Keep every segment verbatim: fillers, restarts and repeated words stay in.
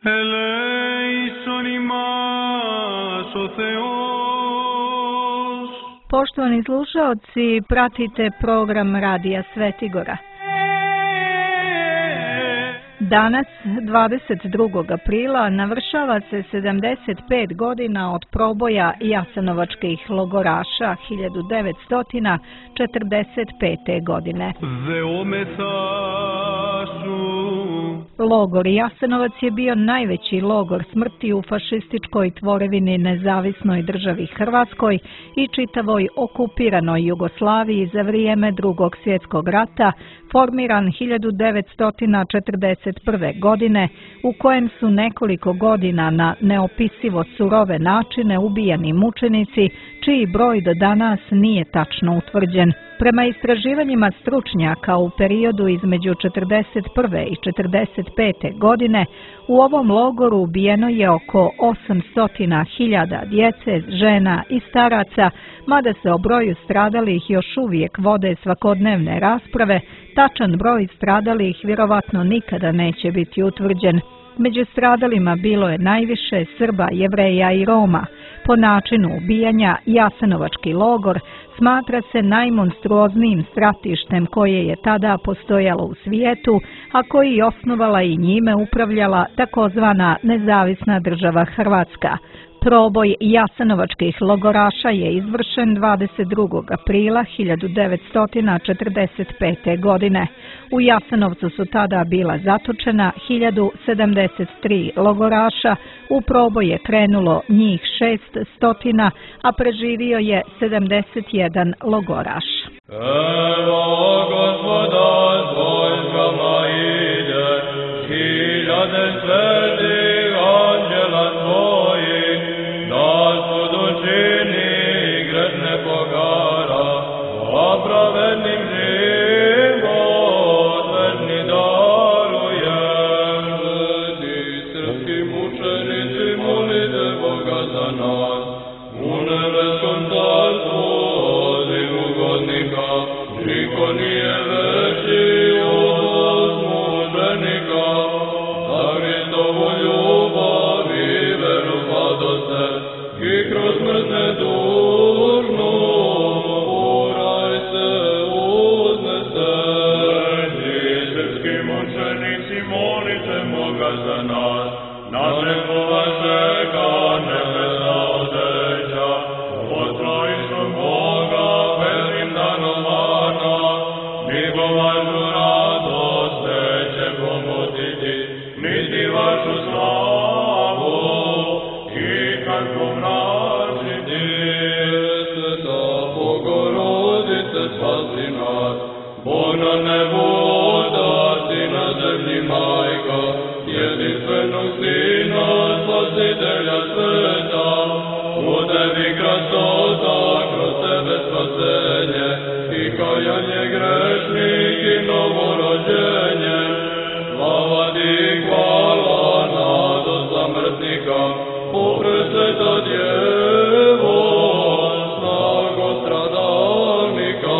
Eleison imas o Theos. Poštovani slušaoci, pratite program Radija Svetigora. Danas, dvadeset drugog aprila, navršava se sedamdeset pet godina od proboja jasenovačkih logoraša hiljadu devetsto četrdeset pete. godine. Logor Jasenovac je bio najveći logor smrti u fašističkoj tvorevini Nezavisnoj državi Hrvatskoj i čitavoj okupiranoj Jugoslaviji za vrijeme Drugog svjetskog rata, formiran hiljadu devetsto četrdeset prve. godine, u kojem su nekoliko godina na neopisivo surove načine ubijani mučenici, čiji broj do danas nije tačno utvrđen. Prema istraživanjima stručnjaka u periodu između četrdeset prve i četrdeset pete. godine u ovom logoru ubijeno je oko osamsto hiljada djece, žena i staraca, mada se o broju stradalih još uvijek vode svakodnevne rasprave, tačan broj stradalih vjerovatno nikada neće biti utvrđen. Među stradalima bilo je najviše Srba, Jevreja i Roma. Po načinu ubijanja, Jasenovački logor smatra se najmonstruoznijim stratištem koje je tada postojalo u svijetu, a koji je osnovala i njime upravljala takozvana Nezavisna država Hrvatska. Proboj jasenovačkih logoraša je izvršen dvadeset drugog aprila hiljadu devetsto četrdeset pete. godine. U Jasenovcu su tada bila zatočena hiljadu sedamdeset tri logoraša, u proboj je krenulo njih šeststo, a preživio je sedamdeset jedan logoraš. Evo Gospoda s vojskama ide, hiljade svetih anđela svojih, da sud učini grešne pogara, a pravednim život večni daruje. Sveti srpski mučenici, molite Boga za nas, u nebeskom carstvu osim ugodnika, niko nije veći od mučenika. Za Hristovu ljubav i veru padoste, i kroz smrt nedužnu u raj se uznese. Sveti srpski mučenici, molite Boga za nas, našeg Boga čeka nebesna odeća, od trojičnog Boga velim danovana, njegova radost neće pomutiti, niti vašu slavu i kad pomračiti. Sveta Bogorodice, spasi nas, Bog na nebu otac i na zemlji majka, jedinstvenog Sina, Spasitelja sveta, u tebi krasota, kroz tebe spasenje i kajanje grešnih i novorođenje. Slava ti, hvala, nado zamrtnika, popresveta Djevo, snago stradalnika.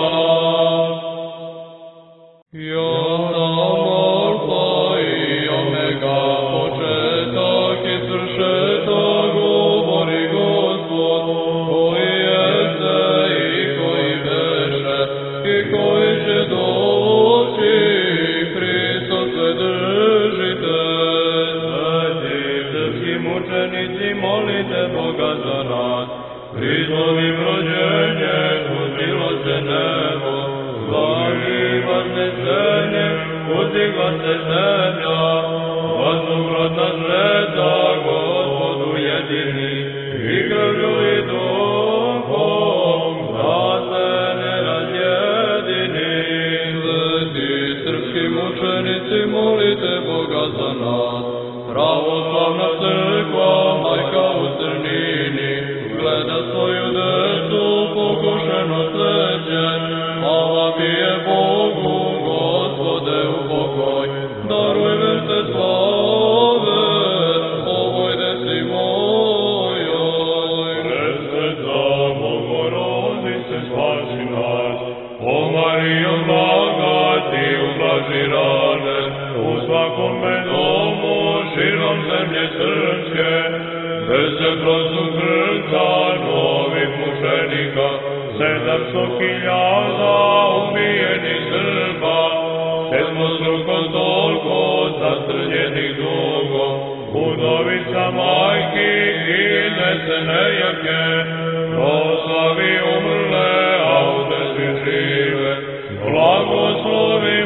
Ja sam Alfa i Omega, početak i svršetak, govori Gospod, koji jeste i koji beše i koji će doći, Hristos sve držite. Sveti srpski mučenici, molite Boga za nas, Hristovim rođenjem uzdiglo se nebo, slavi vas nesenje, uzdigla se zemlja, vazduhrodna žleta, Gospodu jedini, i krvlju i duhom, da se ne razjedini. Sveti srpski mučenici, molite Boga za nas, pravoslavna crkva, majka u crnini, gleda svoju decu pokošeno sveće, slava bije Bogu, Gospode u pokoj, daruj vešte slave, ovoj deci mojoj. Presveta Bogorodice, spasi nas, o Marijo blaga, ti ublaži rane, u svakome domu širom se zemlje srpske, gde se prosu krca novih mučenika, sedamsto hiljada ubijenih Srba, sedmostruko toliko zastrljenih dugo, udovica majki i nesenejake, proslavi umrle, a udesi žive, blagoslovi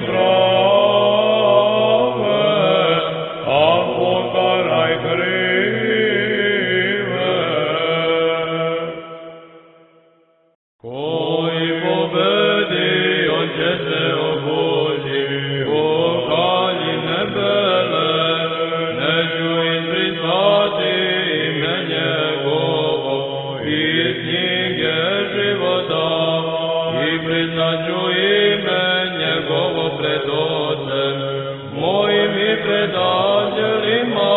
prave, a pokaraj krive. Koji pobedi, on će se obudi, u haljine bele, neću izbrisati ime njegovo iz knjige života i priznaću ime njegovo pred Otcem mojim i pred anđelima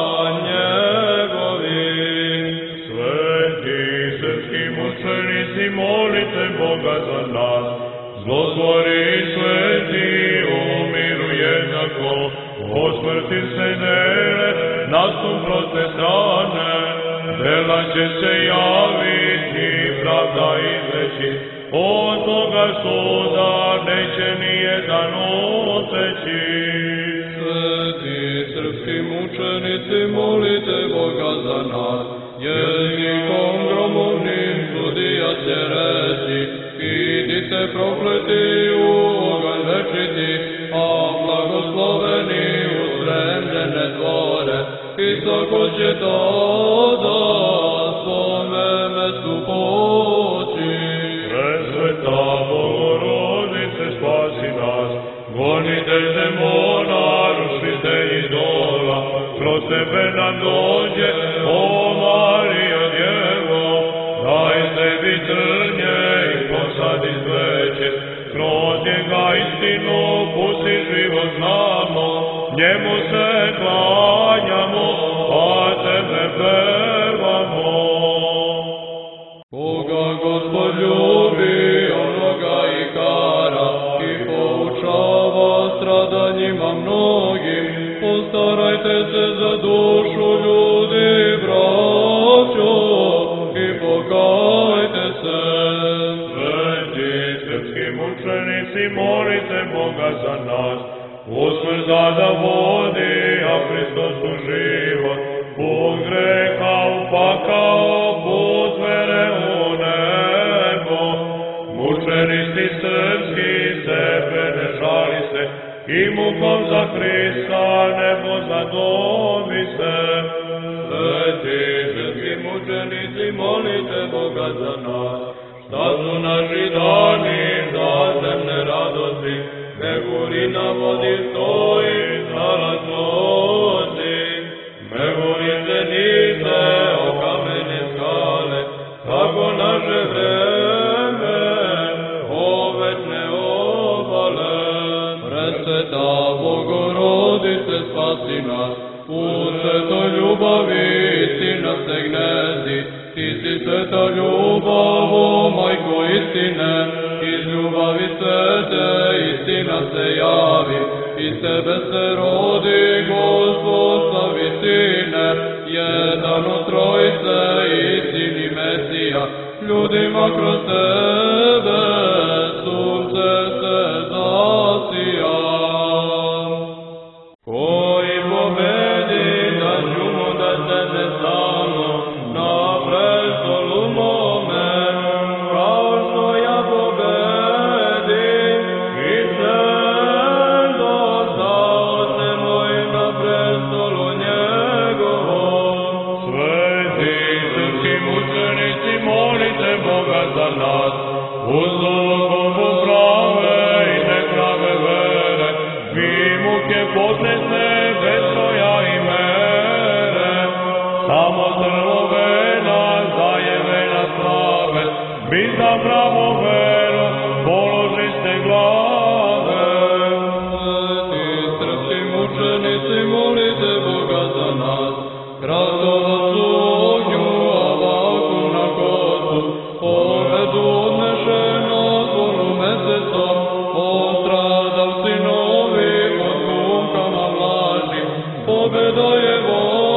njegovim. Sveti srpski mučenici, molite Boga za nas, zlotvori sveti umiru jednako, po smrti se dele na suprotne strane, dela će se javiti, pravda izreći, od toga suda neće nijedan oteći. Sveti srpski mučenici, molite Boga za nas, jezikom gromovnim sudija će reći, idite prokleti u oganj večiti, a blagosloveni u spremljene dvore, i svako će tada svome mestu poći. Presveta Bogorodice, spasi nas, gonitelj demona, rušitelj idola, kroz tebe nam dođe, o Marija Djevo, daj sebi trnje i posadi sveće, kroz njega istinu pusti život znamo, njemu se klanjamo, a tebe pevamo. Koga Gospod ljubi, onoga i kara, i poučava stradanjima mnogim, postarajte se za dušu ljudi, braćo, i pokajte se. Sveti srpski mučenici, molite Boga za nas, usmrza da vodi, a Hristos u život, put greha upakao, put vere u nebo. Mučenici srpski, sebe ne žali se, i mukom za Hrista nebo zadomi se. Sveti srpski mučenici, molite Boga za nas, šta su naši dani za zemne radosti, Megurina vodi stoji, zaraz nosi, Megurice nize, o kamene skale, kako naše vreme, o večne obale. Presveta Bogorodice, spasi nas, u svetoj ljubavi istina se gnezdi, ti si sveta ljubav, o majko istine, iz ljubavi svete istina se javi, iz tebe se rodi Gospod slavi Sine, jedan od trojice, istin i Mesija, ljudima kroz tebe sunce se zasija. Koji pobedi, da ću mu da se ne samo na prestolu mome, kao što ja pobedim i sendo zaoce moj na prestolu njegovom. Sveti srpski mučenici, molite Boga za nas, uz zlogu prave i neprave vere, vi muke podnese bez broja i mere, samo crvovena zajevena slave, vi za pravu veru položiste glave. Sveti srpski mučenici, molite Boga za nas, Hrastovac u ognju, a vaku na kosu, pobedu odnešeno zvonu mesecom, ostradavci novi pod gumkama vlažnim, pobeda je voda.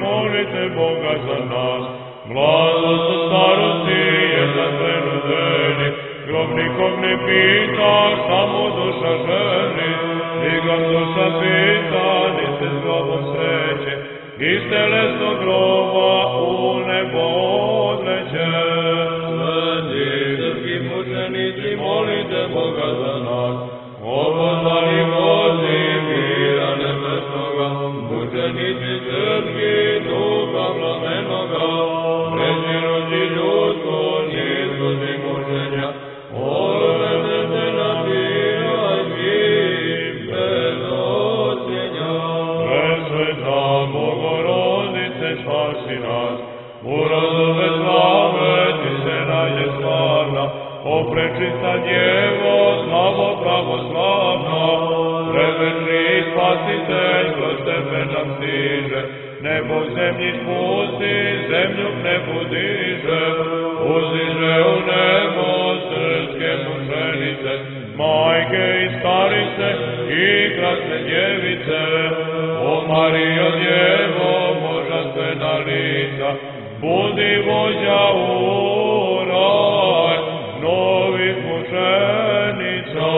molite Boga za nas. Mladost u starosti je za sve rodeni, grob nikog ne pita, samo duša želi. Nikog duša pita, ni se s grobom sreće, iz telesnog groba u nebo odleće. Sveti srpski mučenici, molite Boga za nas. Opoznali Bozi, mira nebesnoga, mučenici srpski, duha plamenoga, prezirući ljudsko, niskosti mučenja, olujete se napiraj svim bez ocjenja. Presveta Bogorodice, spasi nas, u rodove slave ti se nađe stvarna, o prečista Djevo, slavo pravoslavna, prevečni spasitelj, kroz tebe nam stiže, nebo zemlji spusti, zemlju k nebu diže, uziže u nebo srpske mučenice, majke i starice i krasne djevice. O Marijo Djevo, božanstvena lica, budi vođa u raj novih mučenica.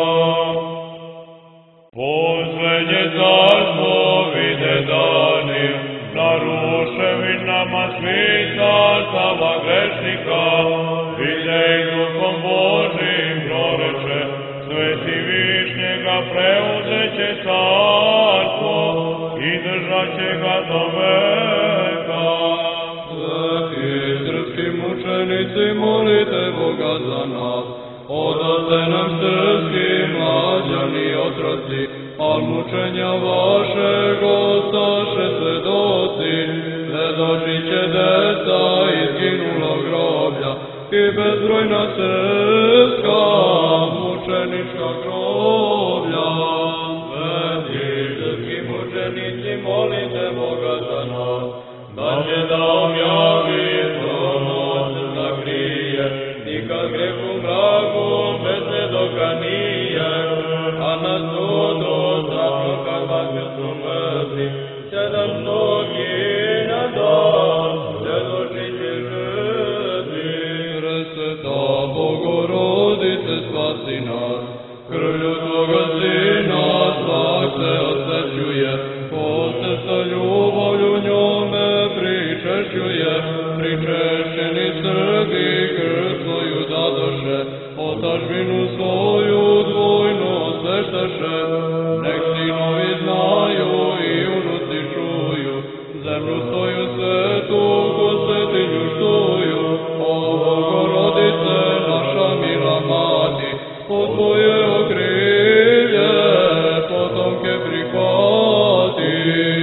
Poslednje carstvo vide dani, na ruševinama svitastava grešnika, vide ih duhom Božim proreče, sveti višnjega preuzeće carstvo i držat će ga do veka. Sveti srpski mučenici, molite Boga za nas, odate nam srpski mlađani otroci, al mučenja vašeg ostaše svedoci, svedočit će deca izginulog groblja i bezbrojna srpska mučenička groblja. Sveti srpski mučenici, molite Boga za nas, da će da objavi noć zakrije, nikad grehu mraku bez svedoka nije, a na sudu strašno kad vakne su mrtvi, sedamsto hina dan, svedočit će žrtvi. Presveta Bogorodice, spasi nas, krvlju Tvoga Sina svak se osvećuje, posle sa ljubavlju njome pričešćuje, pričešćeni Srbi krv svoju dadoše, otačbinu svoju dvojno svešteše, nek sinovi znaju i unuci čuju, zemlju svoju svetu ko svetinju štuju. O Bogorodice, naša mila mati, pod Tvoje okrilje potomke prihvati.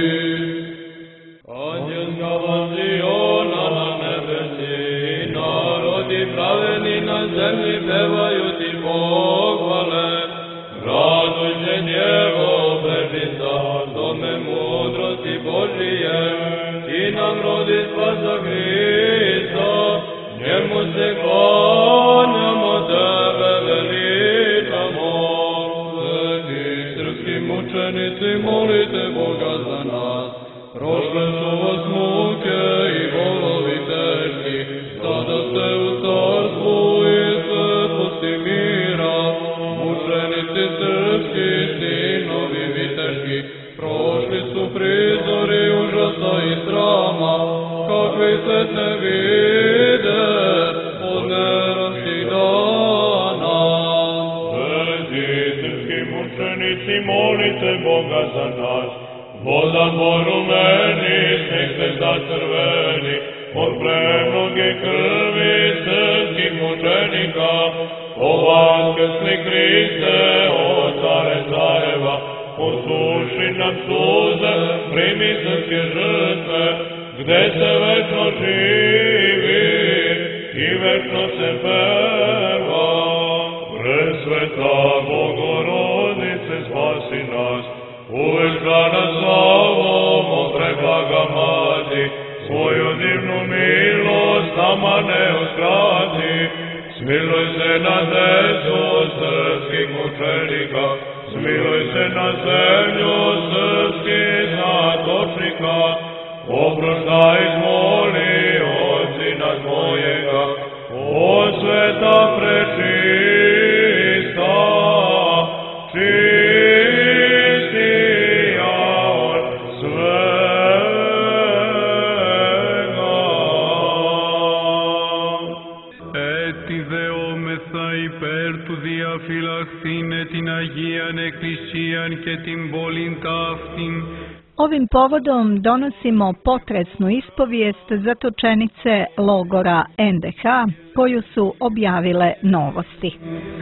Anđelska vanziona na nebesi, narodi praveni na zemlji pevaju ti pohvale. Raduj se Djevo, prečica, dome mudrosti Božije, ti nam rodi spasa Hrista, njemu se klanjamo, tebe veličamo. Sveti srpski mučenici, molite Boga za nas, prošle su vas muke i bolovi teški, sada ste u carstvu i svetlosti mira. Mučenici srpski, sinovi viteški, prošli su prizori užasa i srama, kakvi svet ne vide od nerosti dana. Sveti srpski mučenici, molite Boga za nas, vodan porumeni, sneg se zacrveni, od premnoge krvi srpskih mučenika. O vaskrsli Hriste, o care careva, osuši nam suze, primi srpske žrtve, gde se večno živi i večno se peva. Presveta Bogorodice, spasi nas, uvek za nas slavom, o preblaga mati, svoju divnu milost nama ne uskrati. Smiluj se na decu srpskih mučenika, smiluj se na zemlju srpskih zatočnika, oproštaj izmoli od Sina tvojega, o sveta prečista, čistija od svega. Έτσι δεόμεθα υπέρ του διαφυλαχθήνε την Αγίαν Εκκλησίαν και την πόλην ταύτην. Ovim povodom donosimo potresnu ispovijest zatočenice logora en de ha koju su objavile Novosti.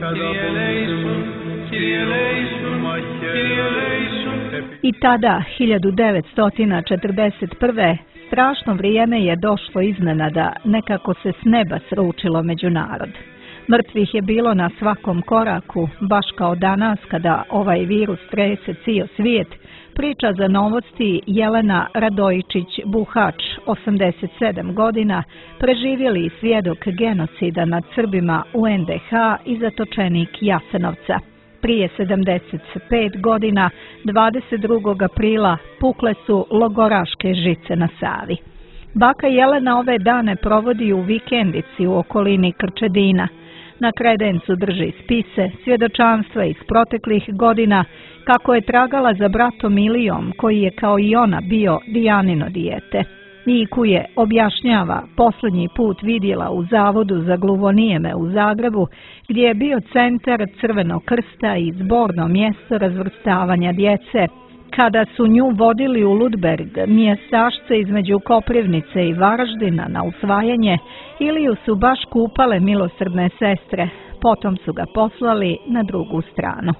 I tada, hiljadu devetsto četrdeset prve. strašno vrijeme je došlo iznenada, nekako se s neba sručilo među narod. Mrtvih je bilo na svakom koraku, baš kao danas kada ovaj virus trese cijel svijet, priča za Novosti Jelena Radojičić-Buhač, osamdeset sedam godina, preživjeli svjedok genocida nad Srbima u en de ha i zatočenik Jasenovca. Prije sedamdeset pet godina, dvadeset drugog aprila, pukle su logoraške žice na Savi. Baka Jelena ove dane provodi u vikendici u okolini Krčedina. Na kredencu drži spise, svjedočanstva iz proteklih godina, kako je tragala za bratom Ilijom, koji je kao i ona bio Dijanino dijete. Iku je, objašnjava, posljednji put vidjela u Zavodu za gluvonijeme u Zagrebu, gdje je bio centar Crvenog krsta i zborno mjesto razvrstavanja djece. Kada su nju vodili u Ludberg, mjestašce između Koprivnice i Varaždina na usvajanje, Iliju su baš kupale milosrdne sestre, potom su ga poslali na drugu stranu.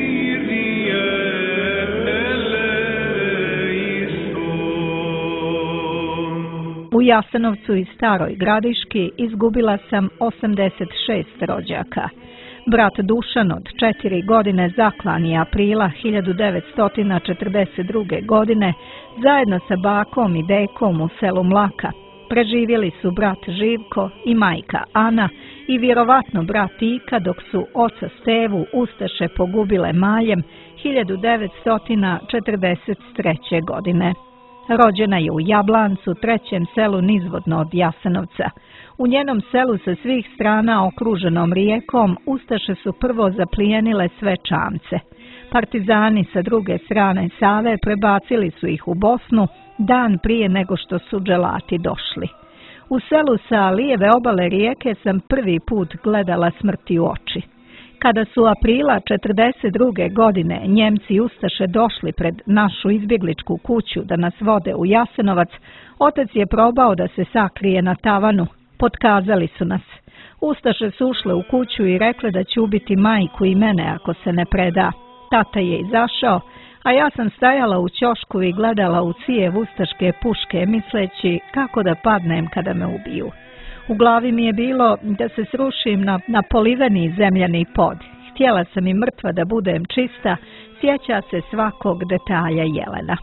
U Jasenovcu i Staroj Gradiški izgubila sam osamdeset šest rođaka. Brat Dušan od četiri godine zaklan je aprila hiljadu devetsto četrdeset druge. godine zajedno sa bakom i dekom u selu Mlaka. Preživjeli su brat Živko i majka Ana i vjerovatno brat Ika, dok su oca Stevu ustaše pogubile maljem hiljadu devetsto četrdeset treće. godine. Rođena je u Jablancu, trećem selu nizvodno od Jasenovca. U njenom selu sa svih strana okruženom rijekom ustaše su prvo zaplijenile sve čamce. Partizani sa druge strane Save prebacili su ih u Bosnu dan prije nego što su dželati došli. U selu sa lijeve obale rijeke sam prvi put gledala smrti u oči. Kada su aprila četrdeset druge. godine Njemci ustaše došli pred našu izbjegličku kuću da nas vode u Jasenovac, otac je probao da se sakrije na tavanu. Potkazali su nas. Ustaše su ušle u kuću i rekle da će ubiti majku i mene ako se ne preda. Tata je izašao, a ja sam stajala u ćošku i gledala u cijev ustaške puške, misleći kako da padnem kada me ubiju. U glavi mi je bilo da se srušim na, na poliveni zemljani pod. Htjela sam i mrtva da budem čista, sjeća se svakog detalja Jelena.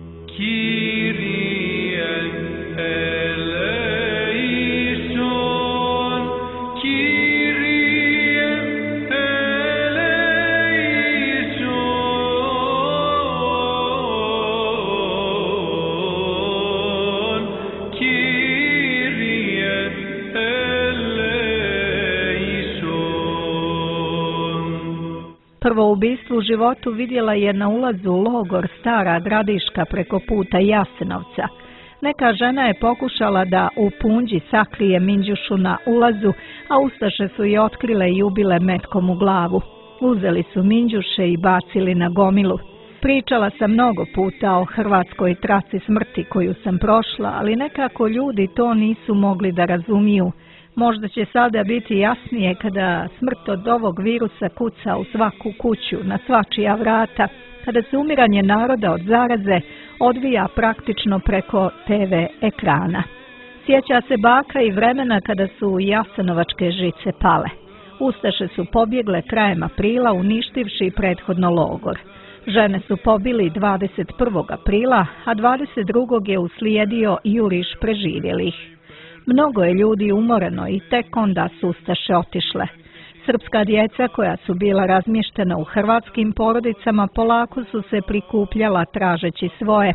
Prvo ubistvo u životu vidjela je na ulazu u logor Stara Gradiška preko puta Jasenovca. Neka žena je pokušala da u punđi sakrije Minđušu na ulazu, a ustaše su je otkrile i ubile metkom u glavu. Uzeli su Minđuše i bacili na gomilu. Pričala sam mnogo puta o hrvatskoj traci smrti koju sam prošla, ali nekako ljudi to nisu mogli da razumiju. Možda će sada biti jasnije kada smrt od ovog virusa kuca u svaku kuću, na svačija vrata, kada se umiranje naroda od zaraze odvija praktično preko te ve ekrana. Sjeća se baka i vremena kada su jasenovačke žice pale. Ustaše su pobjegle krajem aprila uništivši prethodno logor. Žene su pobili dvadeset prvog aprila, a dvadeset drugog je uslijedio juriš preživjelih. Mnogo je ljudi umoreno i tek onda su ustaše otišle. Srpska djeca koja su bila razmještena u hrvatskim porodicama polako su se prikupljala tražeći svoje.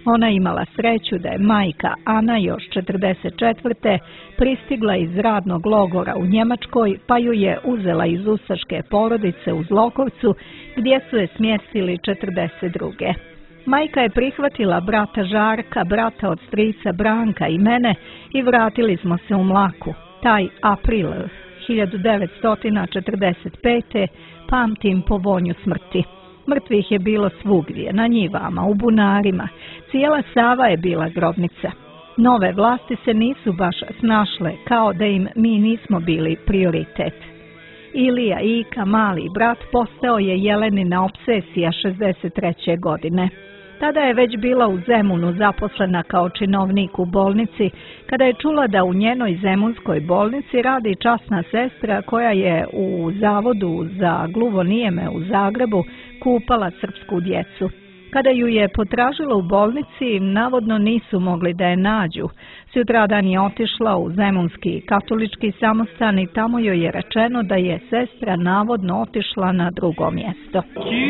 Ona imala sreću da je majka Ana još četrdeset četvrte pristigla iz radnog logora u Njemačkoj, pa ju je uzela iz ustaške porodice u Zlokovcu, gdje su je smjestili četrdeset druge. Majka je prihvatila brata Žarka, brata od strica Branka i mene i vratili smo se u Mlaku. Taj april hiljadu devetsto četrdeset pete pamtim po vonju smrti. Mrtvih je bilo svugdje, na njivama, u bunarima. Cijela Sava je bila grobnica. Nove vlasti se nisu baš snašle, kao da im mi nismo bili prioritet. Ilija Ika, mali brat, postao je Jelenina opsesija šezdeset treće godine. Tada je već bila u Zemunu zaposlena kao činovnik u bolnici, kada je čula da u njenoj zemunskoj bolnici radi časna sestra koja je u Zavodu za gluvonijeme u Zagrebu kupala srpsku djecu. Kada ju je potražila u bolnici, navodno nisu mogli da je nađu. Sutradan je otišla u zemunski katolički samostan i tamo joj je rečeno da je sestra navodno otišla na drugo mjesto.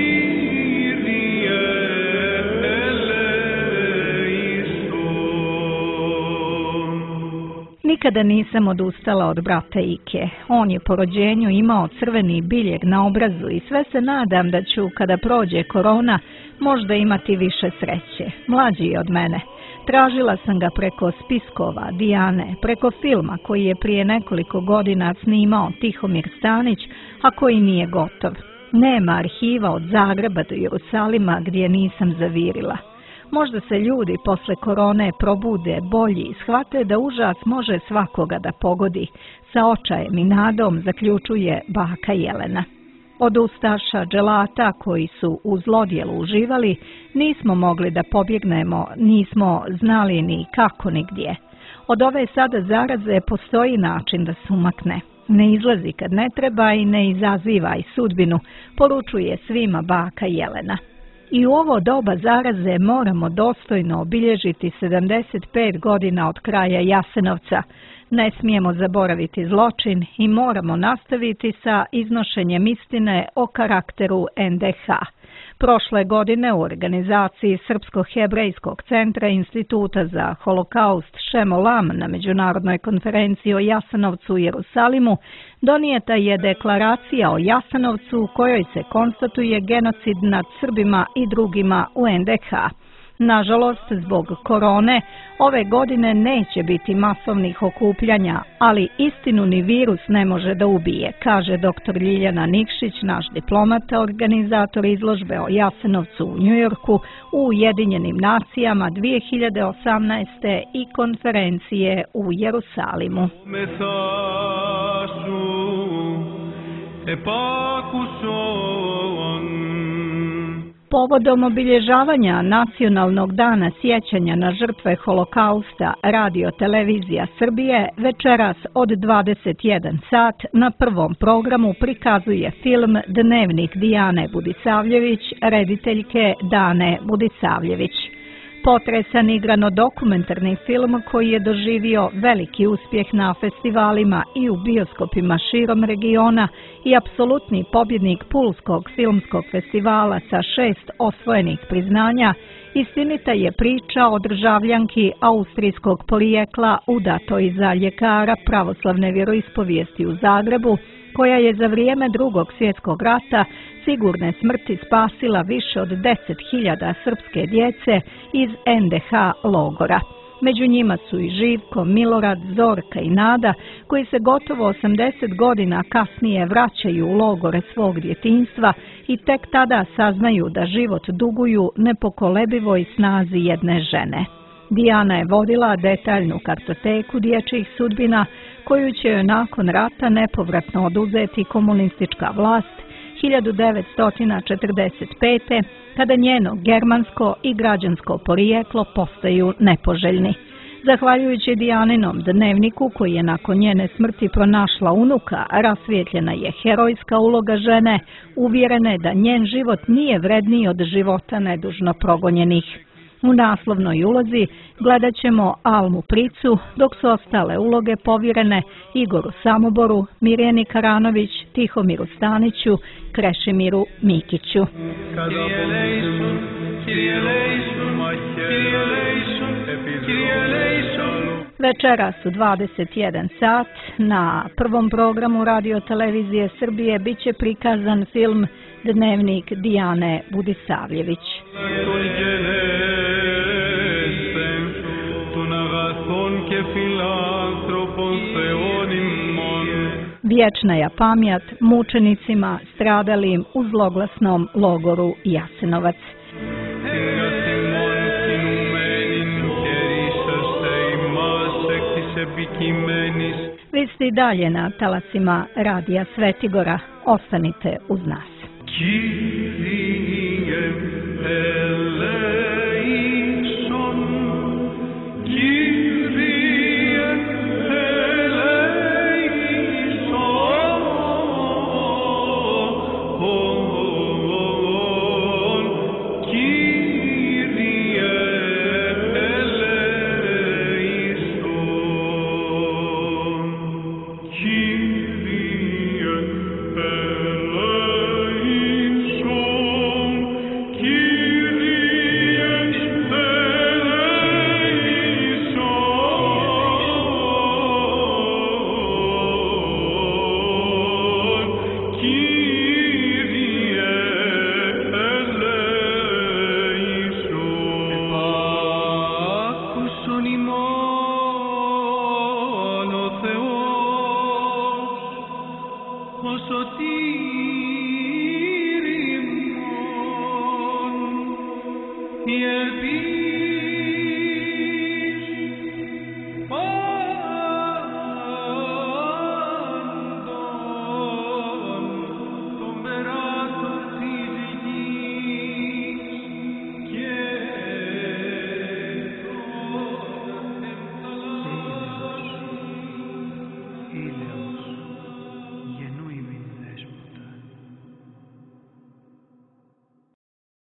Nikada nisam odustala od brata Ike. On je po rođenju imao crveni biljeg na obrazu i sve se nadam da ću, kada prođe korona, možda imati više sreće. Mlađi je od mene. Tražila sam ga preko spiskova Dijane, preko filma koji je prije nekoliko godina snimao Tihomir Stanić, a koji nije gotov. Nema arhiva od Zagreba do Jerusalima gdje nisam zavirila. Možda se ljudi posle korone probude bolji i shvate da užas može svakoga da pogodi. Sa očajem i nadom zaključuje baka Jelena. Od ustaša dželata koji su u zlodjelu uživali nismo mogli da pobjegnemo, nismo znali ni kako ni gdje. Od ove sada zaraze postoji način da se umakne. Ne izlazi kad ne treba i ne izazivaj sudbinu, poručuje svima baka Jelena. I u ovo doba zaraze moramo dostojno obilježiti sedamdeset pet godina od kraja Jasenovca. Ne smijemo zaboraviti zločin i moramo nastaviti sa iznošenjem istine o karakteru en de ha. Prošle godine u organizaciji Srpsko-hebrejskog centra Instituta za holokaust Šemolam na Međunarodnoj konferenciji o Jasenovcu u Jerusalimu donijeta je deklaracija o Jasenovcu u kojoj se konstatuje genocid nad Srbima i drugima u en de ha. Nažalost, zbog korone, ove godine neće biti masovnih okupljanja, ali istinu ni virus ne može da ubije, kaže doktor Ljiljana Nikšić, naš diplomata, organizator izložbe o Jasenovcu u Njujorku u Ujedinjenim nacijama dvije hiljade osamnaeste. i konferencije u Jerusalimu. Povodom obilježavanja Nacionalnog dana sjećanja na žrtve holokausta Radio Televizija Srbije večeras od dvadeset jedan sat na prvom programu prikazuje film Dnevnik Dijane Budisavljević, rediteljke Dane Budisavljević. Potresan igrano-dokumentarni film koji je doživio veliki uspjeh na festivalima i u bioskopima širom regiona i apsolutni pobjednik Pulskog filmskog festivala sa šest osvojenih priznanja, istinita je priča o državljanki austrijskog porijekla udatoj za ljekara pravoslavne vjeroispovijesti u Zagrebu, koja je za vrijeme Drugog svjetskog rata sigurne smrti spasila više od deset hiljada srpske djece iz en de ha logora. Među njima su i Živko, Milorad, Zorka i Nada, koji se gotovo osamdeset godina kasnije vraćaju u logore svog djetinjstva i tek tada saznaju da život duguju nepokolebivoj snazi jedne žene. Dijana je vodila detaljnu kartoteku dječjih sudbina, koju će joj nakon rata nepovratno oduzeti komunistička vlast hiljadu devetsto četrdeset pete. kada njeno germansko i građansko porijeklo postaju nepoželjni. Zahvaljujući Dijaninom dnevniku, koji je nakon njene smrti pronašla unuka, rasvijetljena je herojska uloga žene, uvjerene da njen život nije vredniji od života nedužno progonjenih. U naslovnoj ulozi gledat ćemo Almu Pricu, dok su ostale uloge povjerene Igoru Samoboru, Mirjani Karanović, Tihomiru Staniću, Krešimiru Mikiću. Kada Kyrie eleison, Kyrie eleison, Kyrie eleison. Večeras u dvadeset jedan sat na prvom programu Radio Televizije Srbije biće prikazan film Dnevnik Dijane Budisavljević. Vječna je pamjat mučenicima stradalim u zloglasnom logoru Jasenovac. Vi ste i dalje na talasima Radija Svetigora. Ostanite uz nas. Όσο τι